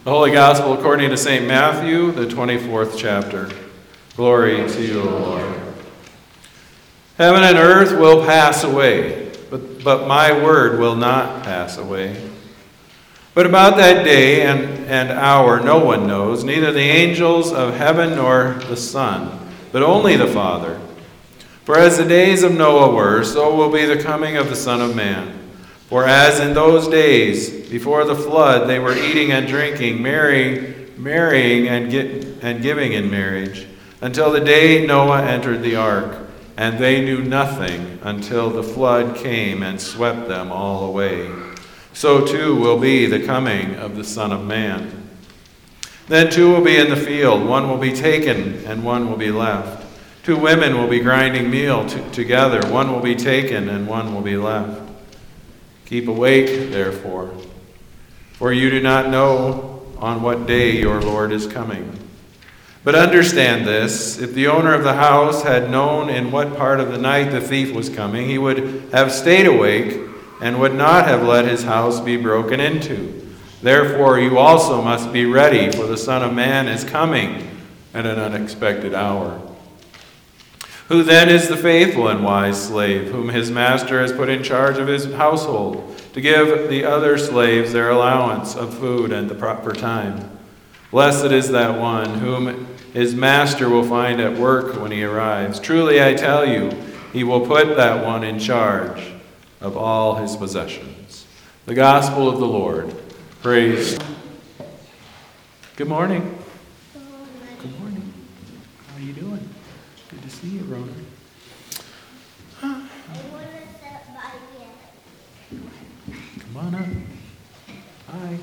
The Holy Gospel according to St. Matthew, the 24th chapter. Glory to you, O Lord. Heaven and earth will pass away, but my word will not pass away. But about that day and hour no one knows, neither the angels of heaven nor the Son, but only the Father. For as the days of Noah were, so will be the coming of the Son of Man. For as in those days before the flood they were eating and drinking, marrying and giving in marriage, until the day Noah entered the ark, and they knew nothing until the flood came and swept them all away. So too will be the coming of the Son of Man. Then two will be in the field, one will be taken and one will be left. Two women will be grinding meal together, one will be taken and one will be left. Keep awake, therefore, for you do not know on what day your Lord is coming. But understand this, if the owner of the house had known in what part of the night the thief was coming, he would have stayed awake and would not have let his house be broken into. Therefore you also must be ready, for the Son of Man is coming at an unexpected hour. Who then is the faithful and wise slave, whom his master has put in charge of his household, to give the other slaves their allowance of food at the proper time? Blessed is that one whom his master will find at work when he arrives. Truly I tell you, he will put that one in charge of all his possessions. The Gospel of the Lord. Praise. Good morning. Good morning. How are you doing? Good to see you, Rona. Come on up. Hi.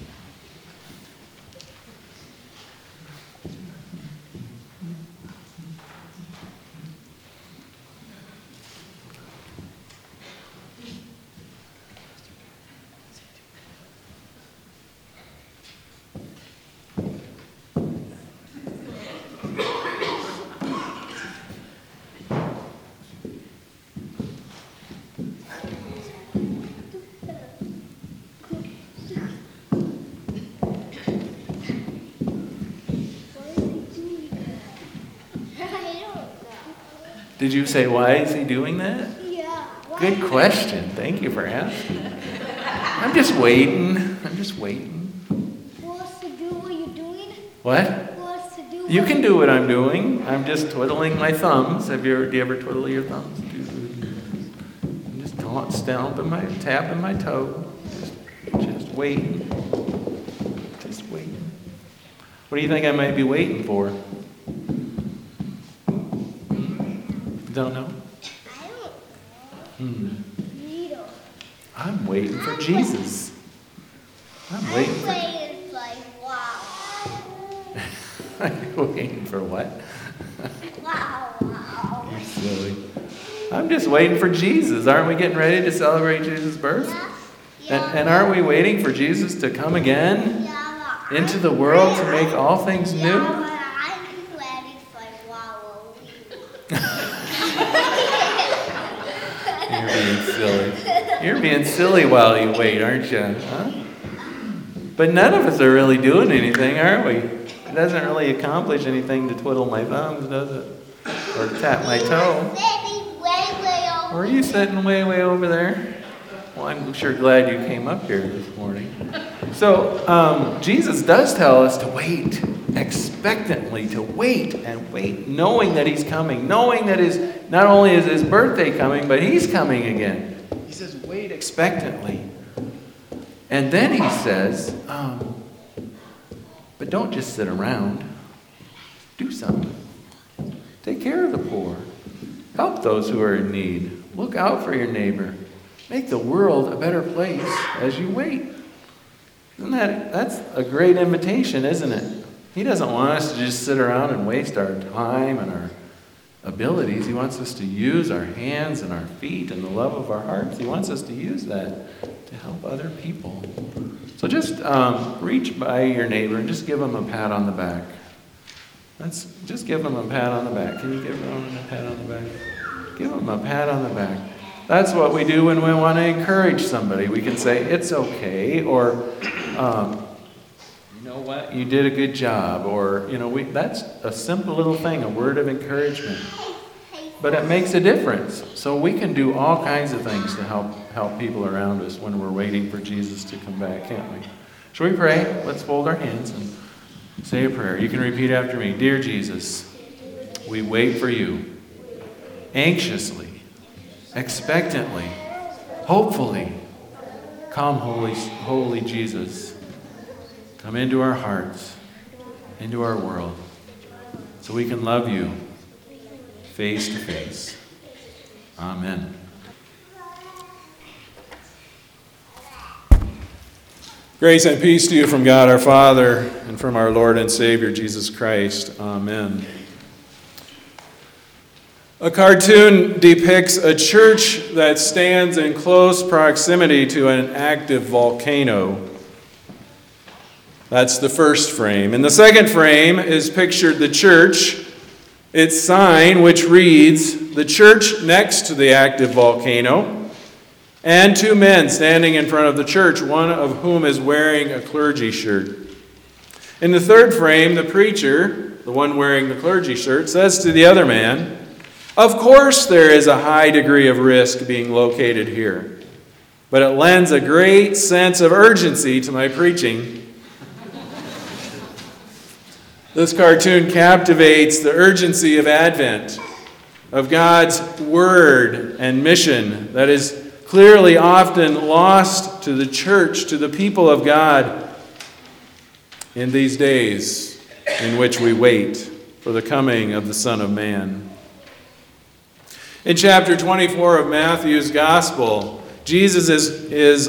Did you say, why is he doing that? Yeah. Good question. Thank you for asking. I'm just waiting. What's to do what you're doing? What? What's to do You can do what I'm doing. I'm just twiddling my thumbs. Do you ever twiddle your thumbs? I'm just tapping my toe. Just waiting. Just waiting. What do you think I might be waiting for? Don't know? I don't know. I'm waiting for Jesus. I'm waiting for... Wow. I'm waiting for what? Wow. You're silly. I'm just waiting for Jesus. Aren't we getting ready to celebrate Jesus' birth? Yeah. And aren't we waiting for Jesus to come again into the world to make all things new? I'm ready for wow. You're being silly. You're being silly while you wait, aren't you? Huh? But none of us are really doing anything, are we? It doesn't really accomplish anything to twiddle my thumbs, does it? Or tap my toe. Or are you sitting way over there? Well, I'm sure glad you came up here this morning. So, Jesus does tell us to wait expectantly, to wait and wait, knowing that he's coming, knowing that not only is his birthday coming, but he's coming again. He says, wait expectantly. And then he says, but don't just sit around. Do something. Take care of the poor. Help those who are in need. Look out for your neighbor. Make the world a better place as you wait. That's a great invitation, isn't it? He doesn't want us to just sit around and waste our time and our abilities. He wants us to use our hands and our feet and the love of our hearts. He wants us to use that to help other people. So just reach by your neighbor and just give him a pat on the back. Just give him a pat on the back. Can you give him a pat on the back? Give him a pat on the back. That's what we do when we want to encourage somebody. We can say, it's okay, or, know what, you did a good job, or, that's a simple little thing, a word of encouragement. But it makes a difference. So we can do all kinds of things to help people around us when we're waiting for Jesus to come back, can't we? Shall we pray? Let's fold our hands and say a prayer. You can repeat after me. Dear Jesus, we wait for you anxiously, expectantly, hopefully. Come, holy Jesus. Come into our hearts, into our world, so we can love you face to face. Amen. Grace and peace to you from God our Father and from our Lord and Savior Jesus Christ. Amen. A cartoon depicts a church that stands in close proximity to an active volcano. That's the first frame. In the second frame is pictured the church, its sign, which reads, "The church next to the active volcano," and two men standing in front of the church, one of whom is wearing a clergy shirt. In the third frame, the preacher, the one wearing the clergy shirt, says to the other man, "Of course there is a high degree of risk being located here, but it lends a great sense of urgency to my preaching." This cartoon captivates the urgency of Advent, of God's word and mission that is clearly often lost to the church, to the people of God in these days in which we wait for the coming of the Son of Man. In chapter 24 of Matthew's Gospel, Jesus this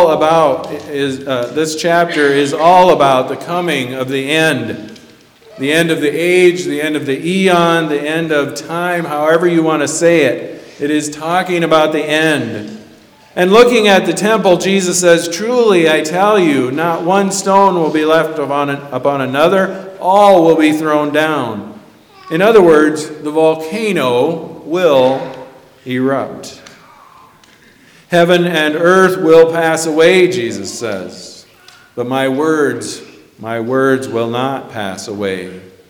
chapter is all about the coming of the end of the age, the end of the eon, the end of time, however you want to say it. It is talking about the end. And looking at the temple, Jesus says, "Truly, I tell you, not one stone will be left upon another. All will be thrown down." In other words, the volcano will erupt. Heaven and earth will pass away, Jesus says, but my words will not pass away.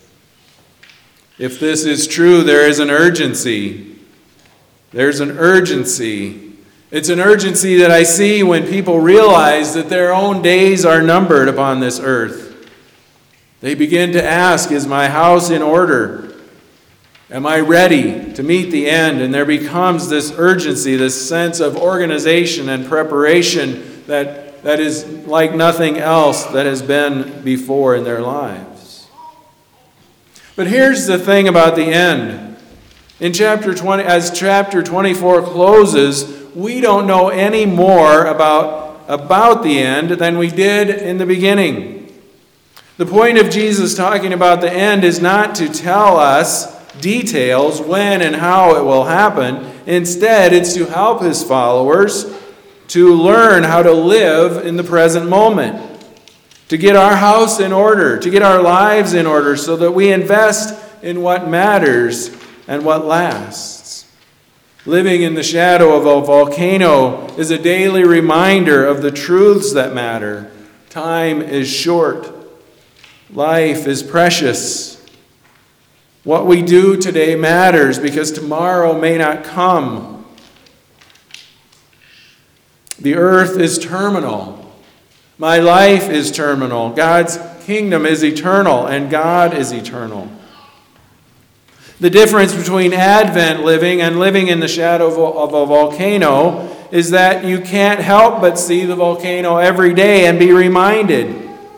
If this is true, there is an urgency. There's an urgency. It's an urgency that I see when people realize that their own days are numbered upon this earth. They begin to ask, is my house in order? Am I ready to meet the end? And there becomes this urgency, this sense of organization and preparation that is like nothing else that has been before in their lives. But here's the thing about the end. In chapter 20, as chapter 24 closes, we don't know any more about the end than we did in the beginning. The point of Jesus talking about the end is not to tell us details when and how it will happen. Instead, it's to help his followers to learn how to live in the present moment, to get our house in order, to get our lives in order so that we invest in what matters and what lasts. Living in the shadow of a volcano is a daily reminder of the truths that matter. Time is short. Life is precious. What we do today matters because tomorrow may not come. The earth is terminal. My life is terminal. God's kingdom is eternal, and God is eternal. The difference between Advent living and living in the shadow of a volcano is that you can't help but see the volcano every day and be reminded.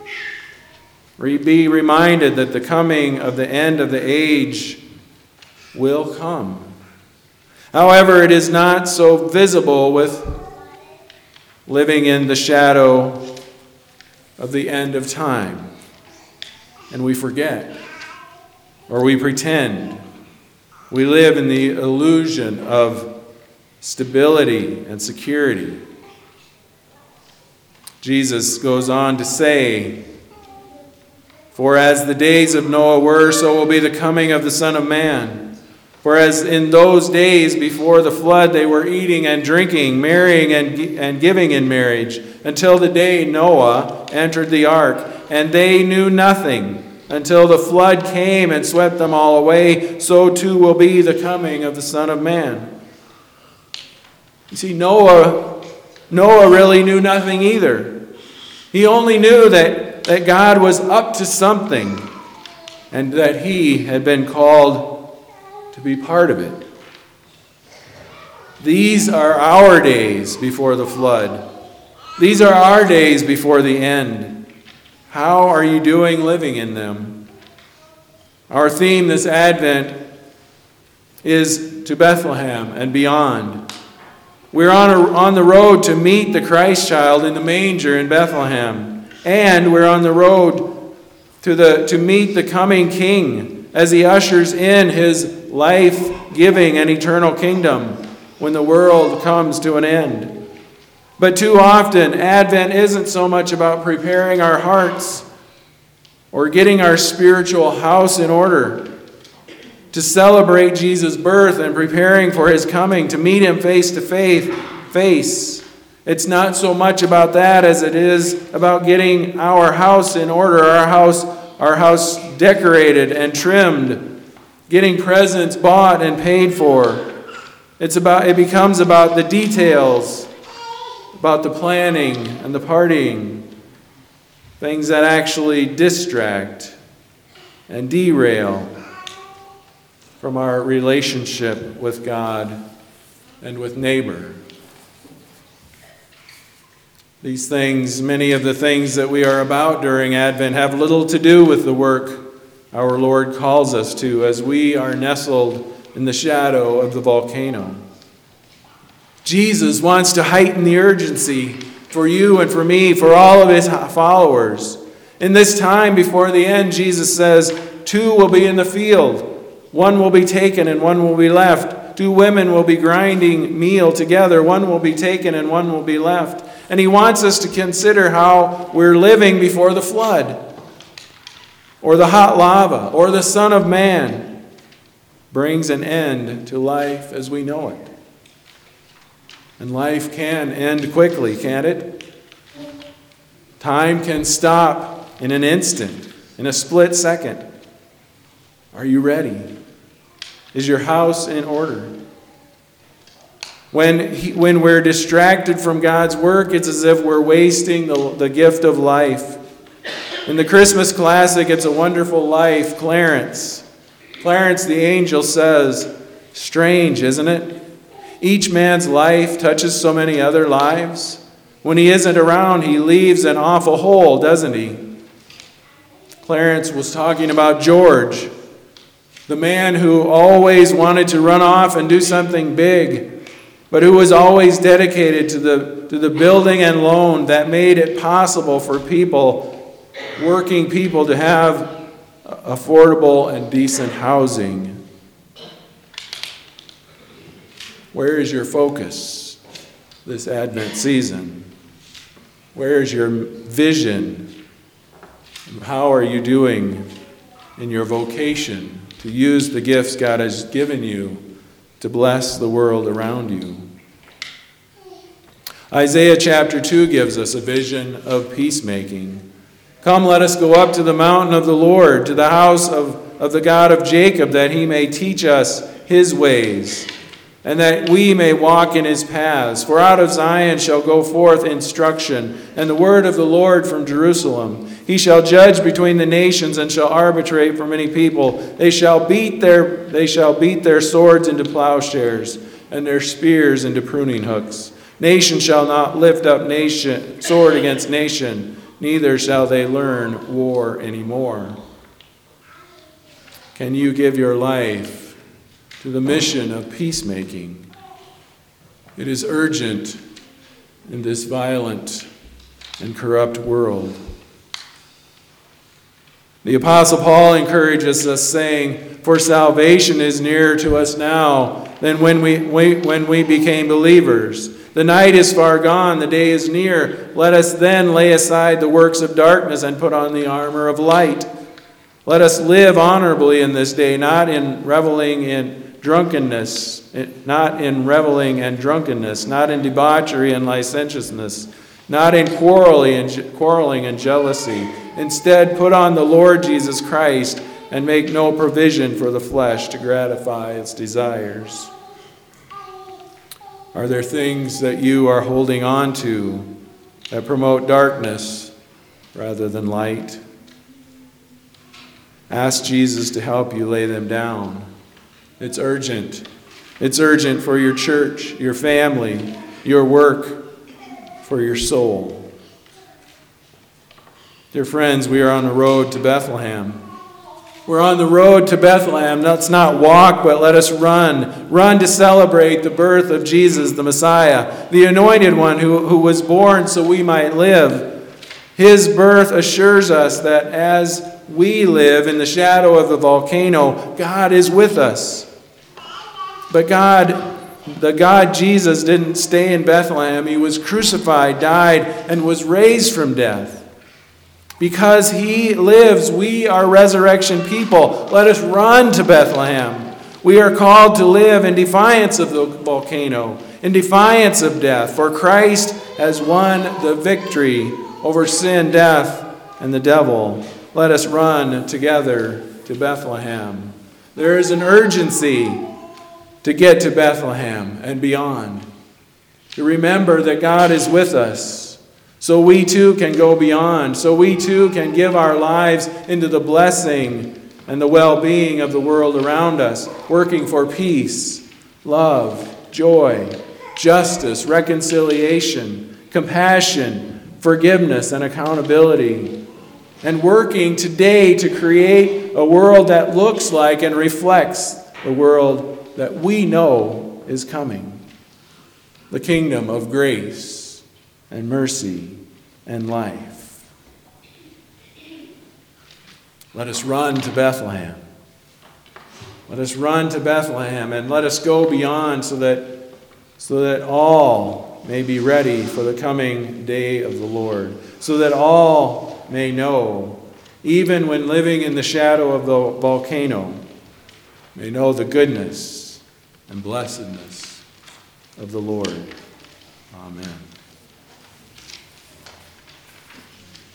Be reminded that the coming of the end of the age will come. However, it is not so visible with living in the shadow of the end of time. And we forget, or we pretend. We live in the illusion of stability and security. Jesus goes on to say, "For as the days of Noah were, so will be the coming of the Son of Man. For as in those days before the flood they were eating and drinking, marrying and giving in marriage, until the day Noah entered the ark, and they knew nothing until the flood came and swept them all away. So too will be the coming of the Son of Man. You see, Noah really knew nothing either. He only knew that God was up to something and that he had been called to be part of it. These are our days before the flood. These are our days before the end. How are you doing living in them? Our theme this Advent is to Bethlehem and beyond. We're on the road to meet the Christ child in the manger in Bethlehem. And we're on the road to meet the coming King as he ushers in his life-giving and eternal kingdom when the world comes to an end. But too often, Advent isn't so much about preparing our hearts or getting our spiritual house in order to celebrate Jesus' birth and preparing for his coming, to meet him face to face. It's not so much about that as it is about getting our house in order, our house decorated and trimmed, getting presents bought and paid for. It becomes about the details, about the planning and the partying, things that actually distract and derail from our relationship with God and with neighbor. These things, many of the things that we are about during Advent, have little to do with the work our Lord calls us to as we are nestled in the shadow of the volcano. Jesus wants to heighten the urgency for you and for me, for all of his followers. In this time before the end, Jesus says, 2 will be in the field. 1 will be taken and 1 will be left. 2 women will be grinding meal together. 1 will be taken and 1 will be left. And he wants us to consider how we're living before the flood, or the hot lava, or the Son of Man brings an end to life as we know it. And life can end quickly, can't it? Time can stop in an instant, in a split second. Are you ready? Is your house in order? When we're distracted from God's work, it's as if we're wasting the gift of life. In the Christmas classic, It's a Wonderful Life, Clarence the angel says, strange, isn't it? Each man's life touches so many other lives. When he isn't around, he leaves an awful hole, doesn't he? Clarence was talking about George, the man who always wanted to run off and do something big, but who was always dedicated to the building and loan that made it possible for working people, to have affordable and decent housing. Where is your focus this Advent season? Where is your vision? How are you doing in your vocation to use the gifts God has given you to bless the world around you? Isaiah chapter 2 gives us a vision of peacemaking. Come, let us go up to the mountain of the Lord, to the house of the God of Jacob, that he may teach us his ways, and that we may walk in his paths. For out of Zion shall go forth instruction, and the word of the Lord from Jerusalem. He shall judge between the nations, and shall arbitrate for many people. They shall beat their swords into plowshares, and their spears into pruning hooks. Nation shall not lift up sword against nation, neither shall they learn war anymore. Can you give your life to the mission of peacemaking? It is urgent in this violent and corrupt world. The Apostle Paul encourages us, saying, "For salvation is nearer to us now than when we became believers. The night is far gone, the day is near. Let us then lay aside the works of darkness and put on the armor of light. Let us live honorably in this day, not in reveling and drunkenness, not in debauchery and licentiousness, not in quarreling and jealousy, Instead, put on the Lord Jesus Christ and make no provision for the flesh to gratify its desires. Are there things that you are holding on to that promote darkness rather than light? Ask Jesus to help you lay them down. It's urgent. It's urgent for your church, your family, your work, for your soul. Dear friends, we are on the road to Bethlehem. We're on the road to Bethlehem. Let's not walk, but let us run. Run to celebrate the birth of Jesus, the Messiah, the Anointed One who was born so we might live. His birth assures us that as we live in the shadow of the volcano, God is with us. But the God Jesus didn't stay in Bethlehem. He was crucified, died, and was raised from death. Because he lives, we are resurrection people. Let us run to Bethlehem. We are called to live in defiance of the volcano, in defiance of death, for Christ has won the victory over sin, death, and the devil. Let us run together to Bethlehem. There is an urgency to get to Bethlehem and beyond, to remember that God is with us, so we too can go beyond, so we too can give our lives into the blessing and the well-being of the world around us, working for peace, love, joy, justice, reconciliation, compassion, forgiveness, and accountability, and working today to create a world that looks like and reflects the world that we know is coming, the kingdom of grace and mercy and life. Let us run to Bethlehem. Let us run to Bethlehem and let us go beyond so that all may be ready for the coming day of the Lord, so that all may know, even when living in the shadow of the volcano, may know the goodness and blessedness of the Lord. Amen.